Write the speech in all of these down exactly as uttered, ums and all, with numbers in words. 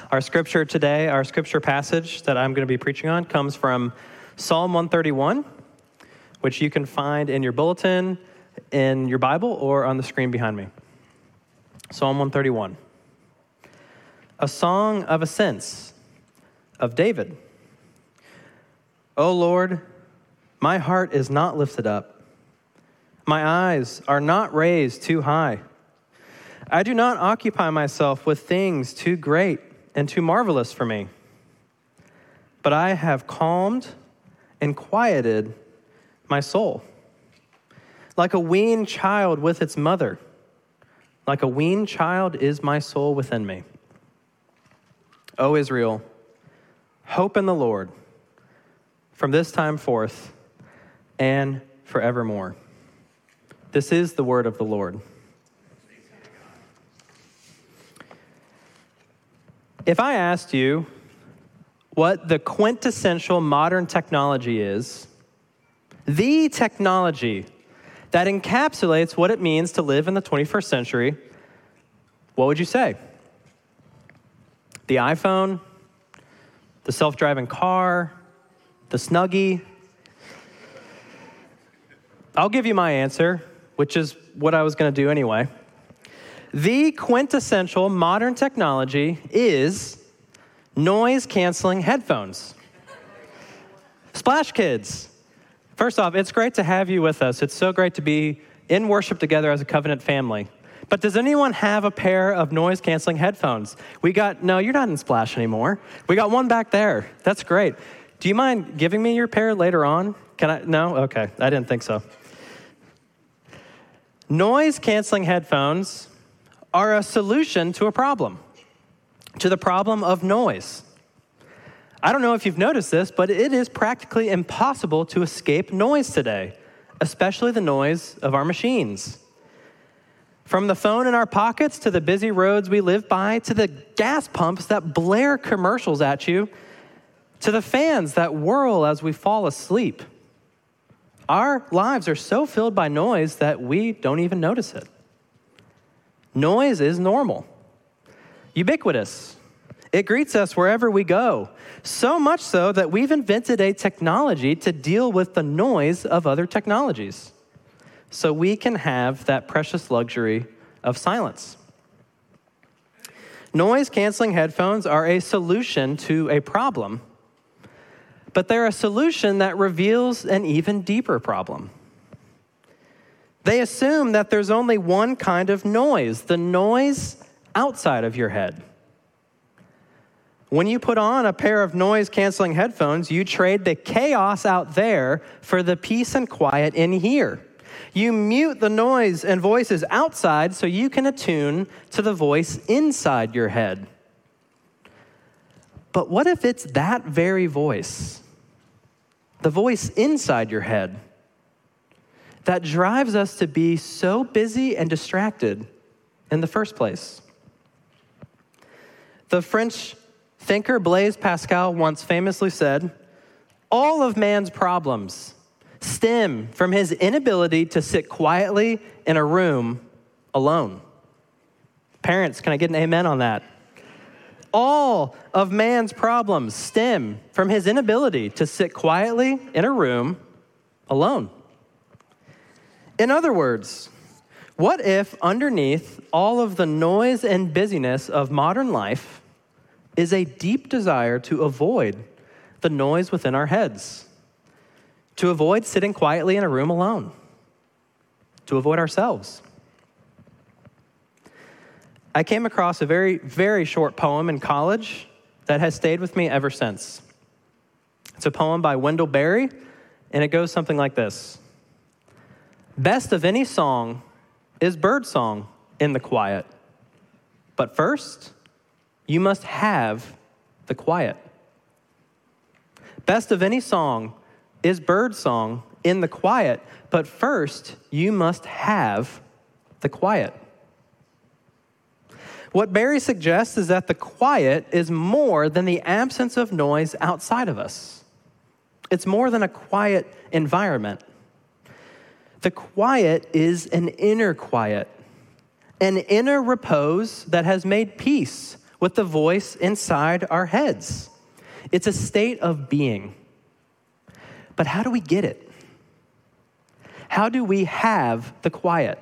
Our scripture today, our scripture passage that I'm going to be preaching on comes from Psalm one thirty-one, which you can find in your bulletin, in your Bible, or on the screen behind me. Psalm one thirty-one. A song of ascents of David. O Lord, my heart is not lifted up. My eyes are not raised too high. I do not occupy myself with things too great and too marvelous for me. But I have calmed and quieted my soul. Like a weaned child with its mother, like a weaned child is my soul within me. O Israel, hope in the Lord from this time forth and forevermore. This is the word of the Lord. If I asked you what the quintessential modern technology is, the technology that encapsulates what it means to live in the twenty-first century, what would you say? The iPhone, the self-driving car, the Snuggie? I'll give you my answer, which is what I was going to do anyway. The quintessential modern technology is noise-canceling headphones. Splash Kids. First off, it's great to have you with us. It's so great to be in worship together as a covenant family. But does anyone have a pair of noise-canceling headphones? We got, no, you're not in Splash anymore. We got one back there. That's great. Do you mind giving me your pair later on? Can I? No? Okay, I didn't think so. Noise-canceling headphones are a solution to a problem, to the problem of noise. I don't know if you've noticed this, but it is practically impossible to escape noise today, especially the noise of our machines. From the phone in our pockets to the busy roads we live by, to the gas pumps that blare commercials at you, to the fans that whirl as we fall asleep. Our lives are so filled by noise that we don't even notice it. Noise is normal, ubiquitous. It greets us wherever we go, so much so that we've invented a technology to deal with the noise of other technologies, so we can have that precious luxury of silence. Noise-canceling headphones are a solution to a problem, but they're a solution that reveals an even deeper problem. They assume that there's only one kind of noise, the noise outside of your head. When you put on a pair of noise-canceling headphones, you trade the chaos out there for the peace and quiet in here. You mute the noise and voices outside so you can attune to the voice inside your head. But what if it's that very voice, the voice inside your head, that drives us to be so busy and distracted in the first place? The French thinker Blaise Pascal once famously said, "All of man's problems stem from his inability to sit quietly in a room alone." Parents, can I get an amen on that? All of man's problems stem from his inability to sit quietly in a room alone. In other words, what if underneath all of the noise and busyness of modern life is a deep desire to avoid the noise within our heads, to avoid sitting quietly in a room alone, to avoid ourselves? I came across a very, very short poem in college that has stayed with me ever since. It's a poem by Wendell Berry, and it goes something like this. Best of any song is birdsong in the quiet. But first, you must have the quiet. Best of any song is birdsong in the quiet. But first, you must have the quiet. What Berry suggests is that the quiet is more than the absence of noise outside of us. It's more than a quiet environment. The quiet is an inner quiet, an inner repose that has made peace with the voice inside our heads. It's a state of being. But how do we get it? How do we have the quiet?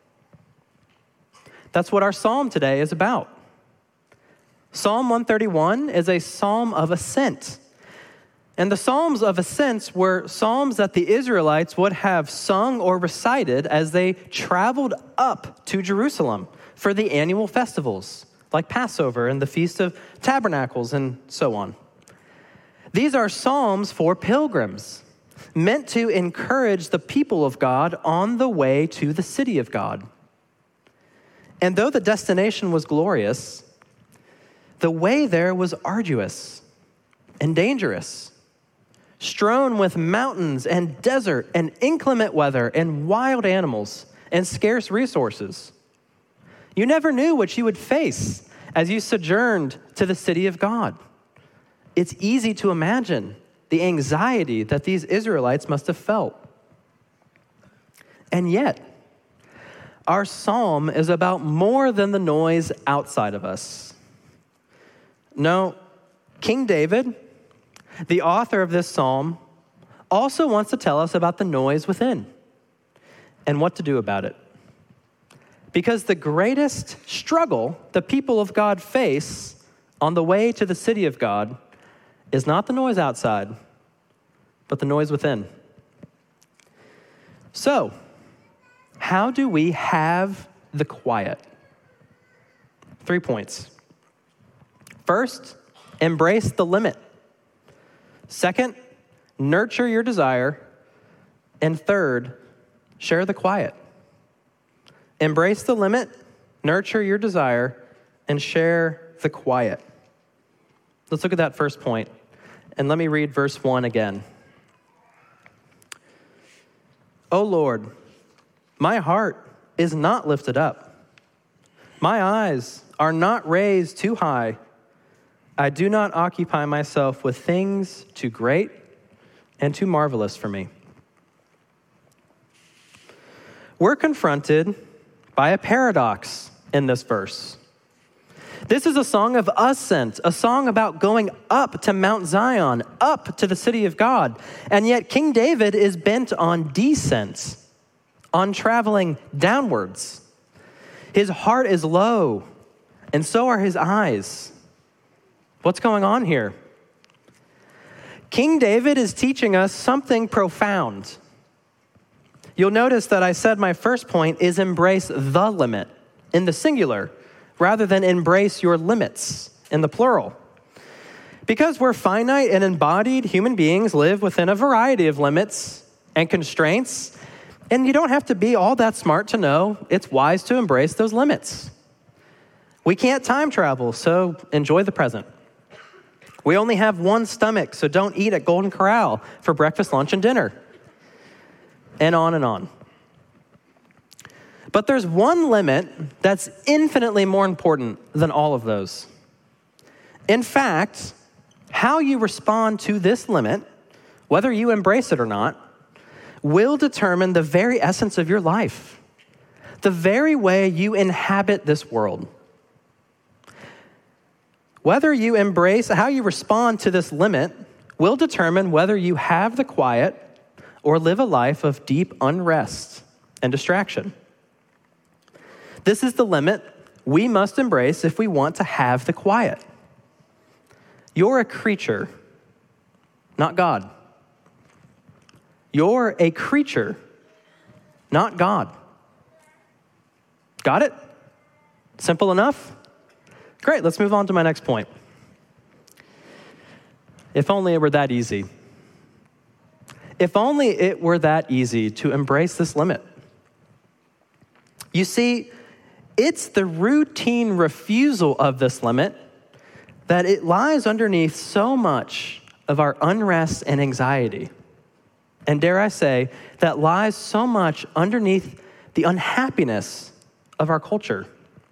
That's what our psalm today is about. Psalm one thirty-one is a psalm of ascent. And the Psalms of Ascents were psalms that the Israelites would have sung or recited as they traveled up to Jerusalem for the annual festivals, like Passover and the Feast of Tabernacles and so on. These are psalms for pilgrims, meant to encourage the people of God on the way to the city of God. And though the destination was glorious, the way there was arduous and dangerous, strewn with mountains and desert and inclement weather and wild animals and scarce resources. You never knew what you would face as you sojourned to the city of God. It's easy to imagine the anxiety that these Israelites must have felt. And yet, our psalm is about more than the noise outside of us. No, King David, the author of this psalm, also wants to tell us about the noise within and what to do about it. Because the greatest struggle the people of God face on the way to the city of God is not the noise outside, but the noise within. So, how do we have the quiet? Three points. First, embrace the limit. Second, nurture your desire. And third, share the quiet. Embrace the limit, nurture your desire, and share the quiet. Let's look at that first point. And let me read verse one again. O Lord, my heart is not lifted up. My eyes are not raised too high. I do not occupy myself with things too great and too marvelous for me. We're confronted by a paradox in this verse. This is a song of ascent, a song about going up to Mount Zion, up to the city of God. And yet King David is bent on descent, on traveling downwards. His heart is low, and so are his eyes. What's going on here? King David is teaching us something profound. You'll notice that I said my first point is embrace the limit in the singular, rather than embrace your limits in the plural. Because we're finite and embodied human beings live within a variety of limits and constraints, and you don't have to be all that smart to know it's wise to embrace those limits. We can't time travel, so enjoy the present. We only have one stomach, so don't eat at Golden Corral for breakfast, lunch, and dinner. And on and on. But there's one limit that's infinitely more important than all of those. In fact, how you respond to this limit, whether you embrace it or not, will determine the very essence of your life, the very way you inhabit this world. Whether you embrace, how you respond to this limit will determine whether you have the quiet or live a life of deep unrest and distraction. This is the limit we must embrace if we want to have the quiet. You're a creature, not God. You're a creature, not God. Got it? Simple enough? Great, let's move on to my next point. If only it were that easy. If only it were that easy to embrace this limit. You see, it's the routine refusal of this limit that it lies underneath so much of our unrest and anxiety. And dare I say, that lies so much underneath the unhappiness of our culture.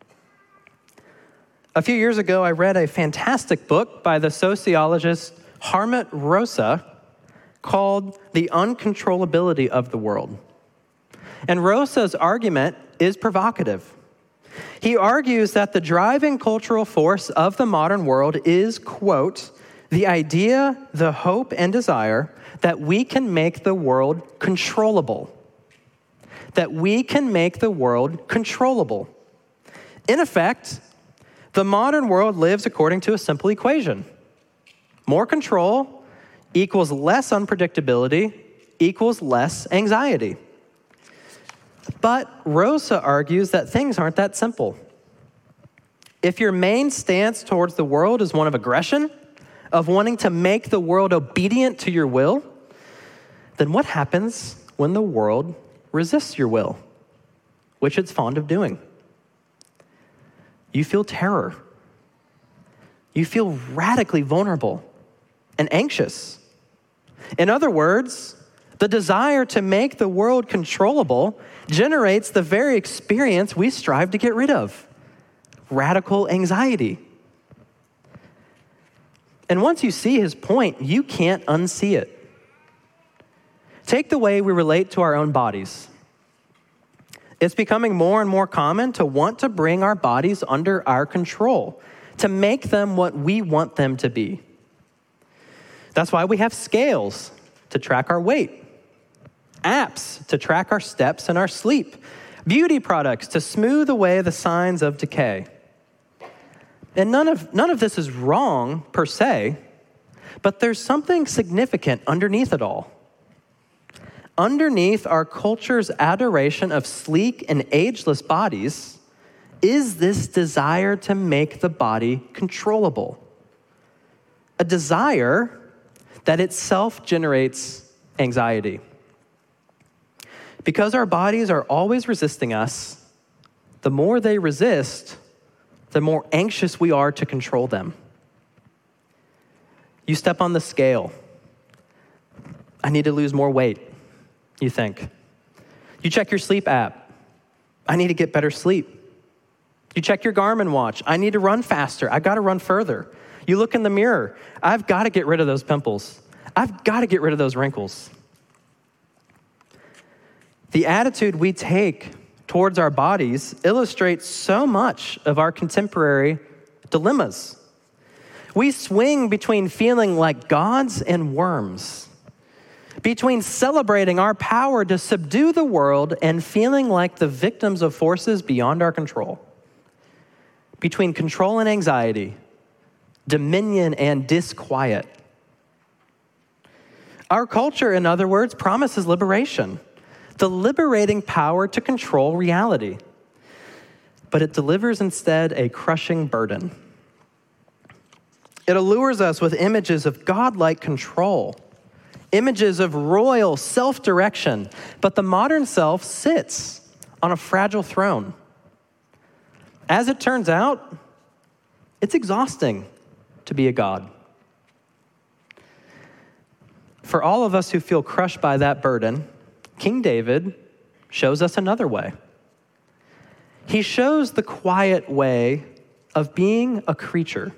A few years ago, I read a fantastic book by the sociologist Harmut Rosa called The Uncontrollability of the World. And Rosa's argument is provocative. He argues that the driving cultural force of the modern world is, quote, the idea, the hope, and desire that we can make the world controllable. That we can make the world controllable. In effect, the modern world lives according to a simple equation. More control equals less unpredictability equals less anxiety. But Rosa argues that things aren't that simple. If your main stance towards the world is one of aggression, of wanting to make the world obedient to your will, then what happens when the world resists your will, which it's fond of doing? You feel terror. You feel radically vulnerable and anxious. In other words, the desire to make the world controllable generates the very experience we strive to get rid of: radical anxiety. And once you see his point, you can't unsee it. Take the way we relate to our own bodies. It's becoming more and more common to want to bring our bodies under our control, to make them what we want them to be. That's why we have scales to track our weight, apps to track our steps and our sleep, beauty products to smooth away the signs of decay. And none of, none of this is wrong per se, but there's something significant underneath it all. Underneath our culture's adoration of sleek and ageless bodies is this desire to make the body controllable. A desire that itself generates anxiety. Because our bodies are always resisting us, the more they resist, the more anxious we are to control them. You step on the scale. I need to lose more weight, you think. You check your sleep app. I need to get better sleep. You check your Garmin watch. I need to run faster. I got to run further. You look in the mirror. I've got to get rid of those pimples. I've got to get rid of those wrinkles. The attitude we take towards our bodies illustrates so much of our contemporary dilemmas. We swing between feeling like gods and worms, between celebrating our power to subdue the world and feeling like the victims of forces beyond our control, between control and anxiety, dominion and disquiet. Our culture, in other words, promises liberation, the liberating power to control reality. But it delivers instead a crushing burden. It allures us with images of godlike control, images of royal self-direction, but the modern self sits on a fragile throne. As it turns out, it's exhausting to be a god. For all of us who feel crushed by that burden, King David shows us another way. He shows the quiet way of being a creature.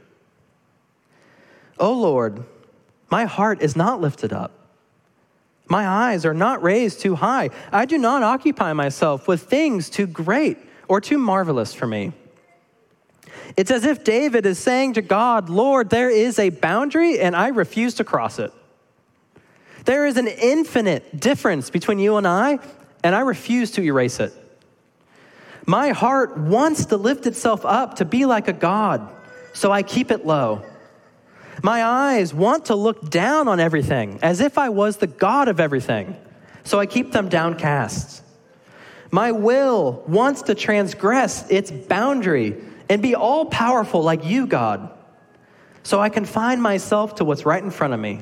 "O Lord, my heart is not lifted up. My eyes are not raised too high. I do not occupy myself with things too great or too marvelous for me." It's as if David is saying to God, "Lord, there is a boundary and I refuse to cross it. There is an infinite difference between you and I, and I refuse to erase it. My heart wants to lift itself up to be like a god, so I keep it low. My eyes want to look down on everything as if I was the God of everything, so I keep them downcast. My will wants to transgress its boundary and be all-powerful like you, God, so I confine myself to what's right in front of me."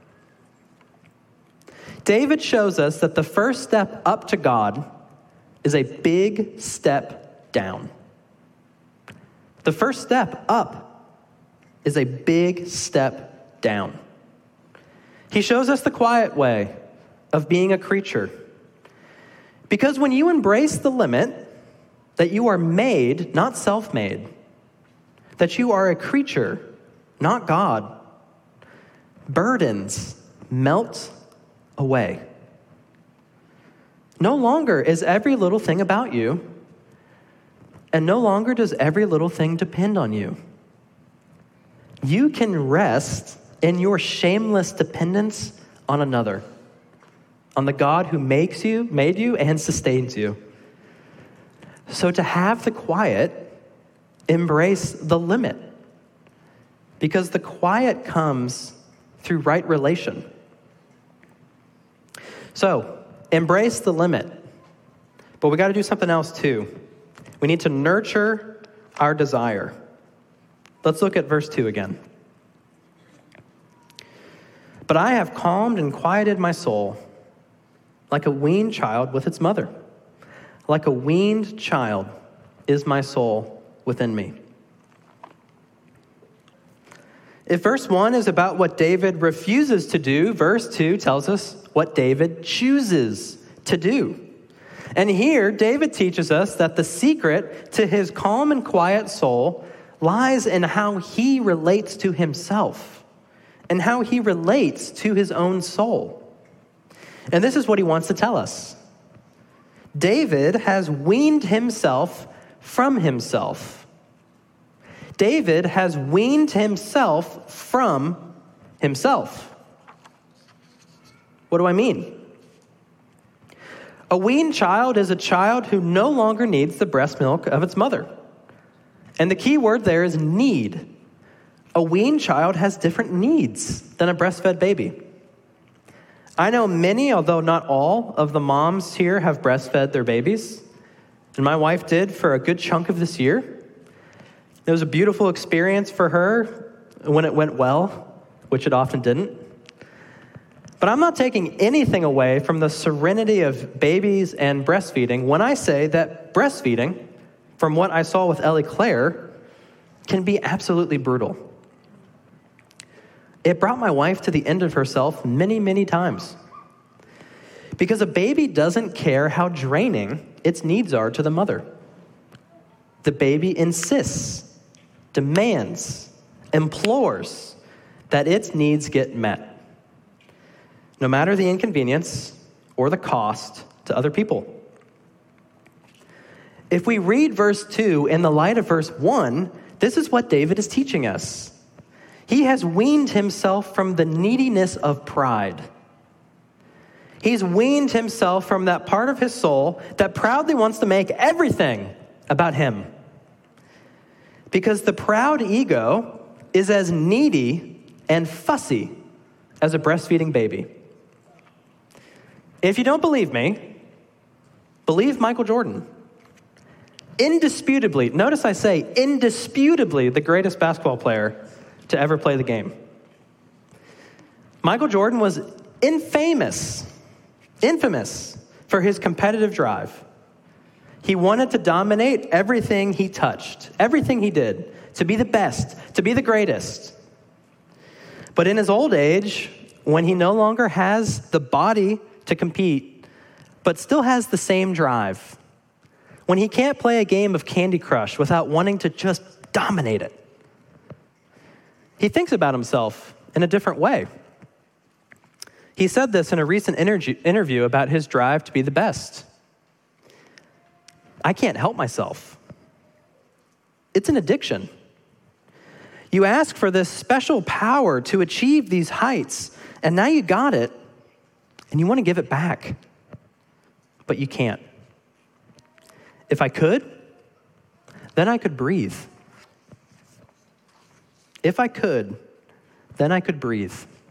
David shows us that the first step up to God is a big step down. The first step up is a big step down. He shows us the quiet way of being a creature. Because when you embrace the limit that you are made, not self-made, that you are a creature, not God, burdens melt away. No longer is every little thing about you. and no longer does every little thing depend on you. You can rest in your shameless dependence on another, on the God who makes you, made you, and sustains you. So to have the quiet, embrace the limit, because the quiet comes through right relation. So embrace the limit, but we got to do something else too. We need to nurture our desire. Let's look at verse two again. But I have calmed and quieted my soul like a weaned child with its mother. Like a weaned child is my soul within me. If verse one is about what David refuses to do, verse two tells us what David chooses to do. And here, David teaches us that the secret to his calm and quiet soul lies in how he relates to himself and how he relates to his own soul. And this is what he wants to tell us. David has weaned himself from himself. David has weaned himself from himself. What do I mean? A weaned child is a child who no longer needs the breast milk of its mother. And the key word there is need. A weaned child has different needs than a breastfed baby. I know many, although not all, of the moms here have breastfed their babies. And my wife did for a good chunk of this year. It was a beautiful experience for her when it went well, which it often didn't. But I'm not taking anything away from the serenity of babies and breastfeeding when I say that breastfeeding, from what I saw with Ellie Claire, can be absolutely brutal. It brought my wife to the end of herself many, many times. Because a baby doesn't care how draining its needs are to the mother. The baby insists, demands, implores that its needs get met, no matter the inconvenience or the cost to other people. If we read verse two in the light of verse one, this is what David is teaching us. He has weaned himself from the neediness of pride. He's weaned himself from that part of his soul that proudly wants to make everything about him. Because the proud ego is as needy and fussy as a breastfeeding baby. If you don't believe me, believe Michael Jordan. Indisputably, notice I say indisputably the greatest basketball player to ever play the game. Michael Jordan was infamous, infamous for his competitive drive. He wanted to dominate everything he touched, everything he did, to be the best, to be the greatest. But in his old age, when he no longer has the body to compete, but still has the same drive, when he can't play a game of Candy Crush without wanting to just dominate it, he thinks about himself in a different way. He said this in a recent interview about his drive to be the best. I can't help myself. It's an addiction. You ask for this special power to achieve these heights, and now you got it, and you want to give it back, but you can't. If I could, then I could breathe. If I could, then I could breathe.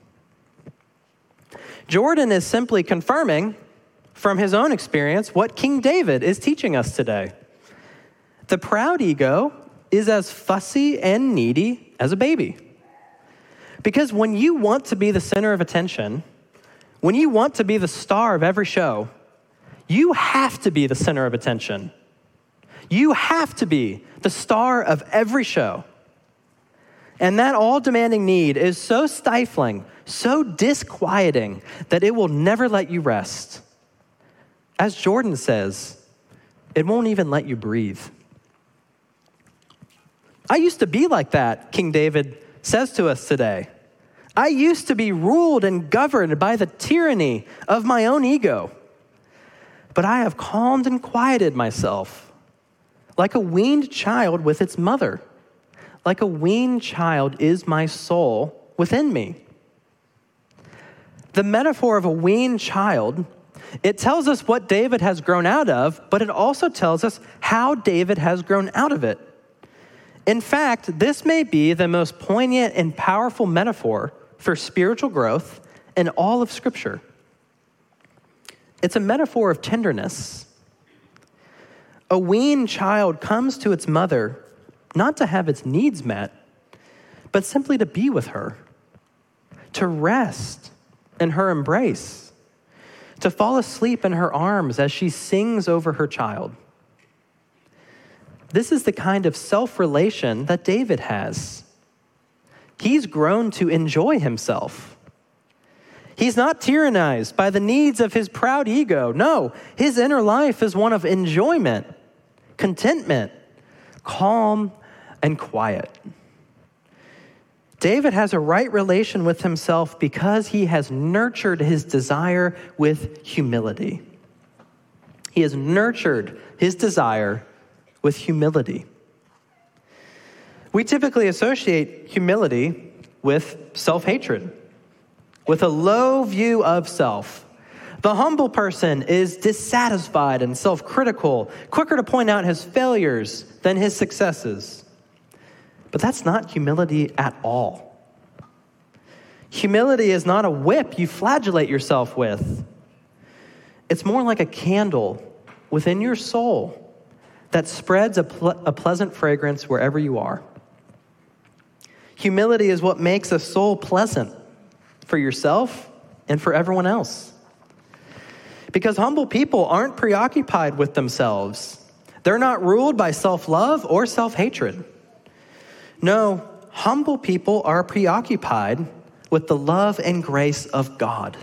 Jordan is simply confirming from his own experience what King David is teaching us today. The proud ego is as fussy and needy as a baby. Because when you want to be the center of attention, when you want to be the star of every show, you have to be the center of attention. You have to be the star of every show. And that all-demanding need is so stifling, so disquieting, that it will never let you rest. As Jordan says, it won't even let you breathe. I used to be like that, King David says to us today. I used to be ruled and governed by the tyranny of my own ego. But I have calmed and quieted myself like a weaned child with its mother. Like a weaned child is my soul within me. The metaphor of a weaned child, it tells us what David has grown out of, but it also tells us how David has grown out of it. In fact, this may be the most poignant and powerful metaphor for spiritual growth in all of Scripture. It's a metaphor of tenderness. A weaned child comes to its mother not to have its needs met, but simply to be with her, to rest in her embrace, to fall asleep in her arms as she sings over her child. This is the kind of self-relation that David has. He's grown to enjoy himself. He's not tyrannized by the needs of his proud ego. No, his inner life is one of enjoyment, contentment, calm, and quiet. David has a right relation with himself because he has nurtured his desire with humility. He has nurtured his desire with humility. We typically associate humility with self-hatred, with a low view of self. The humble person is dissatisfied and self-critical, quicker to point out his failures than his successes. But that's not humility at all. Humility is not a whip you flagellate yourself with. It's more like a candle within your soul that spreads a, ple- a pleasant fragrance wherever you are. Humility is what makes a soul pleasant for yourself and for everyone else. Because humble people aren't preoccupied with themselves. They're not ruled by self-love or self-hatred. No, humble people are preoccupied with the love and grace of God.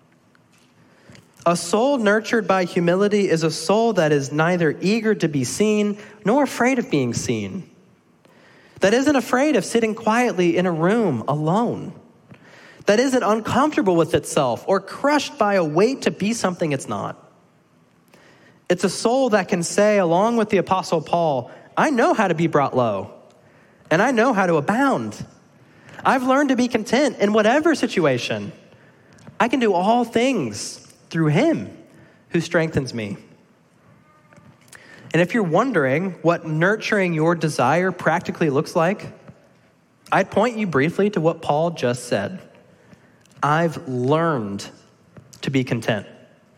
A soul nurtured by humility is a soul that is neither eager to be seen nor afraid of being seen. That isn't afraid of sitting quietly in a room alone. That isn't uncomfortable with itself or crushed by a weight to be something it's not. It's a soul that can say, along with the Apostle Paul, I know how to be brought low, and I know how to abound. I've learned to be content in whatever situation. I can do all things through him who strengthens me. And if you're wondering what nurturing your desire practically looks like, I'd point you briefly to what Paul just said. I've learned to be content.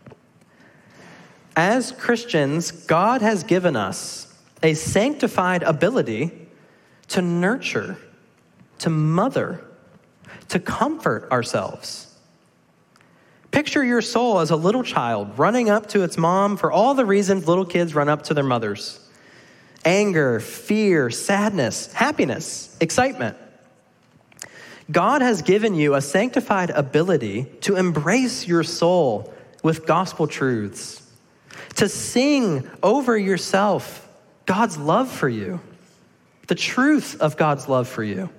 As Christians, God has given us a sanctified ability to nurture, to mother, to comfort ourselves. Picture your soul as a little child running up to its mom for all the reasons little kids run up to their mothers. Anger, fear, sadness, happiness, excitement. God has given you a sanctified ability to embrace your soul with gospel truths, to sing over yourself God's love for you, the truth of God's love for you.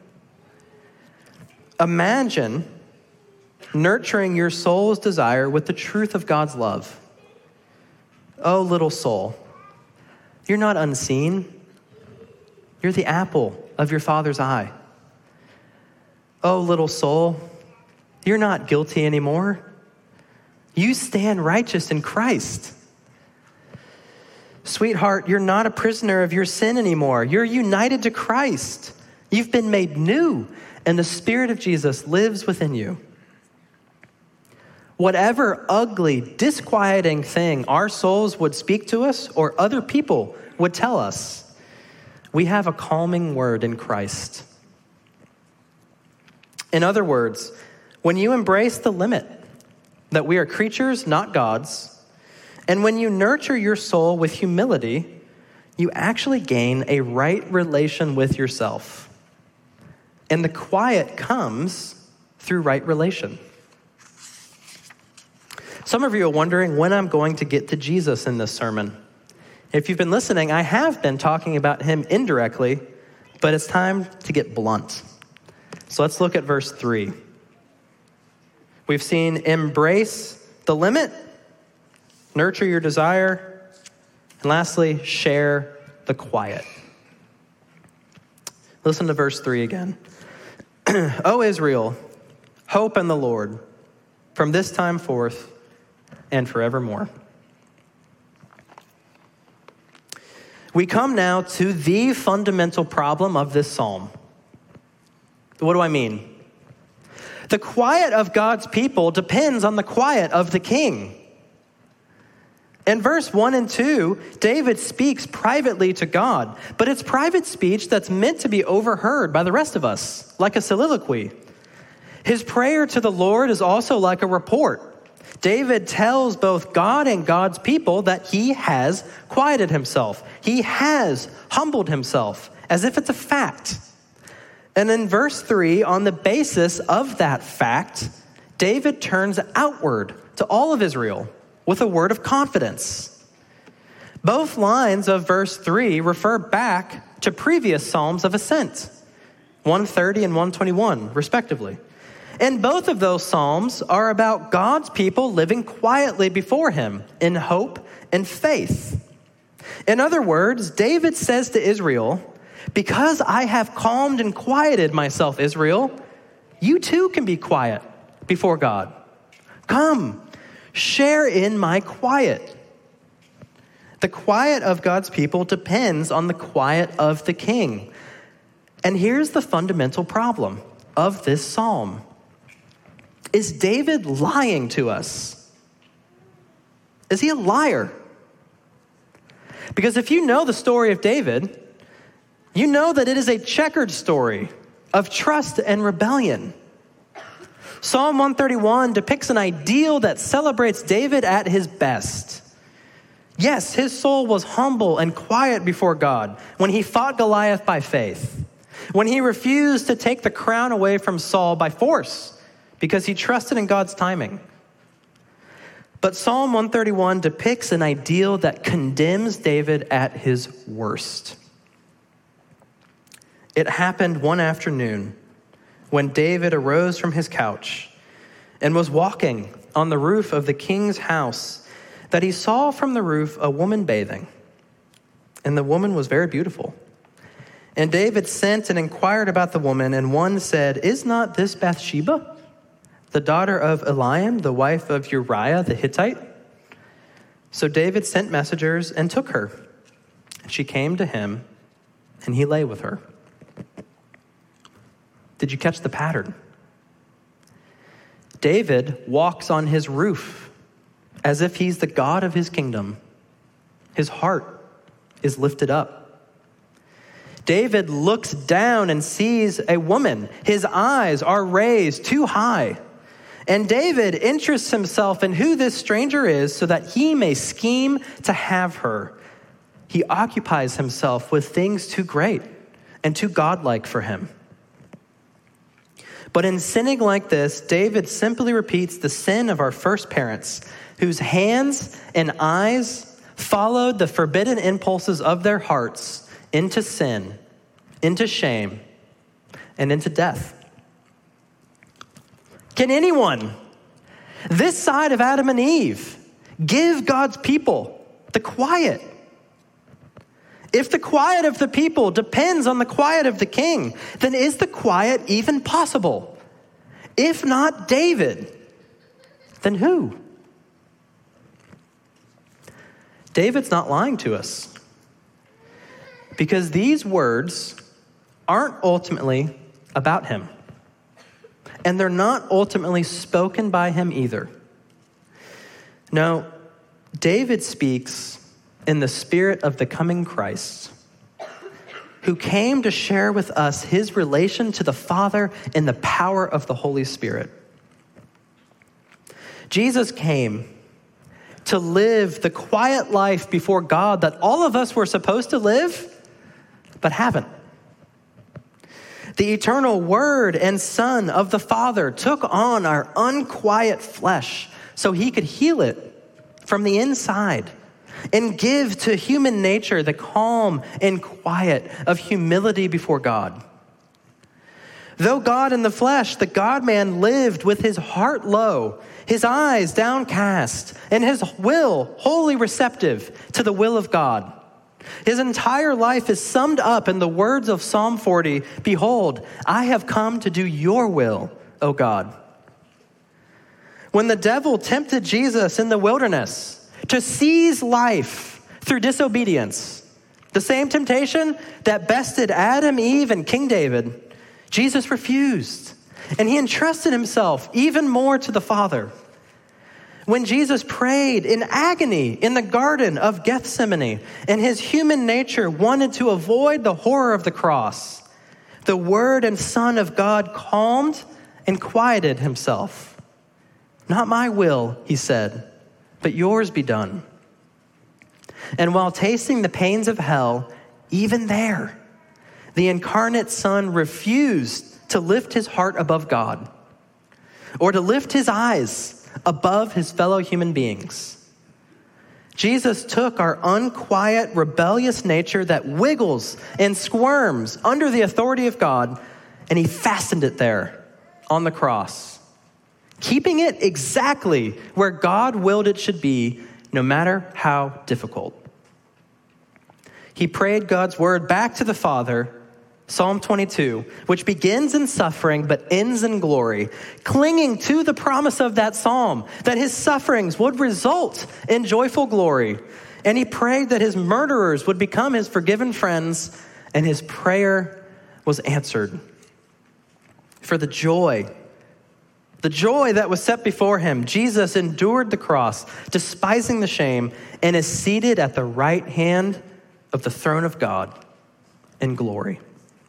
Imagine nurturing your soul's desire with the truth of God's love. Oh, little soul, you're not unseen. You're the apple of your Father's eye. Oh, little soul, you're not guilty anymore. You stand righteous in Christ. Sweetheart, you're not a prisoner of your sin anymore. You're united to Christ. You've been made new, and the Spirit of Jesus lives within you. Whatever ugly, disquieting thing our souls would speak to us or other people would tell us, we have a calming word in Christ. In other words, when you embrace the limit that we are creatures, not gods, and when you nurture your soul with humility, you actually gain a right relation with yourself. And the quiet comes through right relation. Some of you are wondering when I'm going to get to Jesus in this sermon. If you've been listening, I have been talking about him indirectly, but it's time to get blunt. So let's look at verse three. We've seen embrace the limit, nurture your desire, and lastly, share the quiet. Listen to verse three again. O Israel, hope in the Lord from this time forth and forevermore. We come now to the fundamental problem of this psalm. What do I mean? The quiet of God's people depends on the quiet of the king. In verse one and two, David speaks privately to God, but it's private speech that's meant to be overheard by the rest of us, like a soliloquy. His prayer to the Lord is also like a report. David tells both God and God's people that he has quieted himself. He has humbled himself, as if it's a fact. And in verse three, on the basis of that fact, David turns outward to all of Israel with a word of confidence. Both lines of verse three refer back to previous Psalms of Ascent, one thirty and one twenty-one, respectively. And both of those Psalms are about God's people living quietly before him in hope and faith. In other words, David says to Israel, because I have calmed and quieted myself, Israel, you too can be quiet before God. Come, share in my quiet. The quiet of God's people depends on the quiet of the king. And here's the fundamental problem of this psalm. Is David lying to us? Is he a liar? Because if you know the story of David, you know that it is a checkered story of trust and rebellion. Psalm one thirty-one depicts an ideal that celebrates David at his best. Yes, his soul was humble and quiet before God when he fought Goliath by faith, when he refused to take the crown away from Saul by force because he trusted in God's timing. But Psalm one thirty-one depicts an ideal that condemns David at his worst. It happened one afternoon when David arose from his couch and was walking on the roof of the king's house that he saw from the roof a woman bathing. And the woman was very beautiful. And David sent and inquired about the woman, and one said, "Is not this Bathsheba, the daughter of Eliam, the wife of Uriah the Hittite?" So David sent messengers and took her. She came to him, and he lay with her. Did you catch the pattern? David walks on his roof as if he's the God of his kingdom. His heart is lifted up. David looks down and sees a woman. His eyes are raised too high. And David interests himself in who this stranger is so that he may scheme to have her. He occupies himself with things too great and too godlike for him. But in sinning like this, David simply repeats the sin of our first parents, whose hands and eyes followed the forbidden impulses of their hearts into sin, into shame, and into death. Can anyone, this side of Adam and Eve, give God's people the quiet? If the quiet of the people depends on the quiet of the king, then is the quiet even possible? If not David, then who? David's not lying to us, because these words aren't ultimately about him, and they're not ultimately spoken by him either. No, David speaks in the spirit of the coming Christ, who came to share with us his relation to the Father in the power of the Holy Spirit. Jesus came to live the quiet life before God that all of us were supposed to live, but haven't. The eternal Word and Son of the Father took on our unquiet flesh so he could heal it from the inside and give to human nature the calm and quiet of humility before God. Though God in the flesh, the God-man lived with his heart low, his eyes downcast, and his will wholly receptive to the will of God. His entire life is summed up in the words of Psalm forty, "Behold, I have come to do your will, O God." When the devil tempted Jesus in the wilderness to seize life through disobedience, the same temptation that bested Adam, Eve, and King David, Jesus refused, and he entrusted himself even more to the Father. When Jesus prayed in agony in the Garden of Gethsemane, and his human nature wanted to avoid the horror of the cross, the Word and Son of God calmed and quieted himself. "Not my will," he said, "but yours be done." And while tasting the pains of hell, even there, the incarnate Son refused to lift his heart above God or to lift his eyes above his fellow human beings. Jesus took our unquiet, rebellious nature that wiggles and squirms under the authority of God, and he fastened it there on the cross, keeping it exactly where God willed it should be, no matter how difficult. He prayed God's word back to the Father, Psalm twenty-two, which begins in suffering but ends in glory, clinging to the promise of that psalm that his sufferings would result in joyful glory. And he prayed that his murderers would become his forgiven friends, and his prayer was answered. For the joy, the joy that was set before him, Jesus endured the cross, despising the shame, and is seated at the right hand of the throne of God in glory.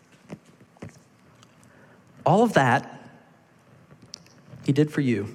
All of that he did for you.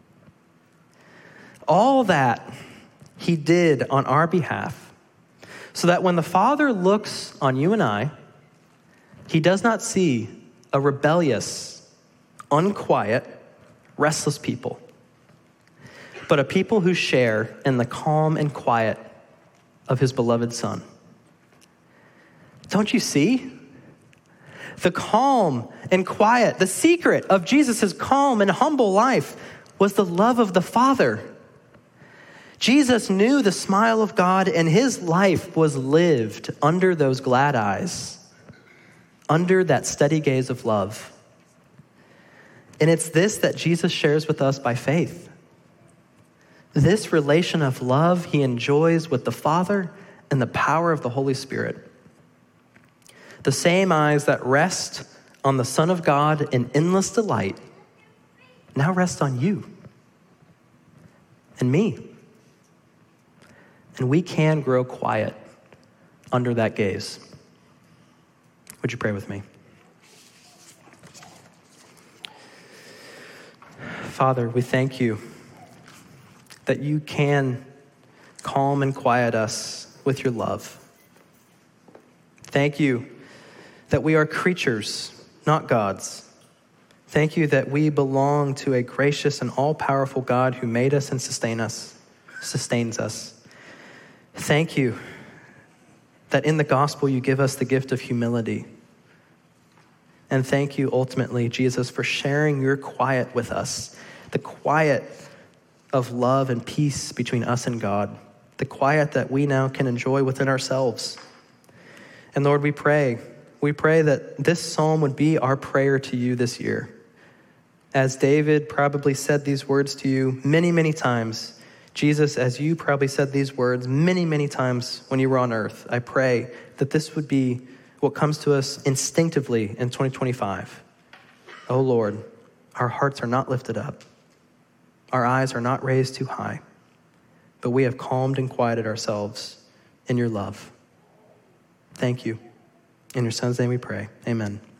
All that he did on our behalf, so that when the Father looks on you and I, he does not see a rebellious, unquiet, restless people, but a people who share in the calm and quiet of his beloved Son. Don't you see? The calm and quiet, the secret of Jesus' calm and humble life was the love of the Father. Jesus knew the smile of God, and his life was lived under those glad eyes, under that steady gaze of love. And it's this that Jesus shares with us by faith. This relation of love he enjoys with the Father and the power of the Holy Spirit. The same eyes that rest on the Son of God in endless delight now rest on you and me. And we can grow quiet under that gaze. Would you pray with me? Father, we thank you that you can calm and quiet us with your love. Thank you that we are creatures, not gods. Thank you that we belong to a gracious and all-powerful God who made us and sustain us, sustains us. Thank you that in the gospel you give us the gift of humility. And thank you ultimately, Jesus, for sharing your quiet with us, the quiet of love and peace between us and God, the quiet that we now can enjoy within ourselves. And Lord, we pray, we pray that this psalm would be our prayer to you this year. As David probably said these words to you many, many times, Jesus, as you probably said these words many, many times when you were on earth, I pray that this would be what comes to us instinctively in twenty twenty-five. Oh Lord, our hearts are not lifted up. Our eyes are not raised too high, but we have calmed and quieted ourselves in your love. Thank you. In your Son's name we pray. Amen.